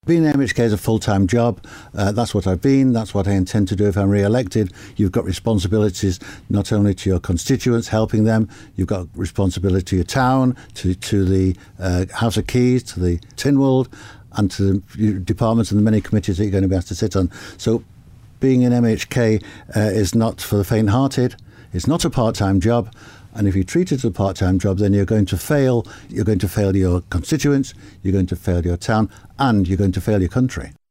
Being in MHK is a full-time job. That's what I've been. That's what I intend to do if I'm re-elected. You've got responsibilities not only to your constituents, helping them. You've got responsibility to your town, to the House of Keys, to the Tynwald, and to the departments and the many committees that you're going to be asked to sit on. So being in MHK is not for the faint-hearted. It's not a part-time job. And if you treat it as a part-time job, then you're going to fail. You're going to fail your constituents, you're going to fail your town, and you're going to fail your country.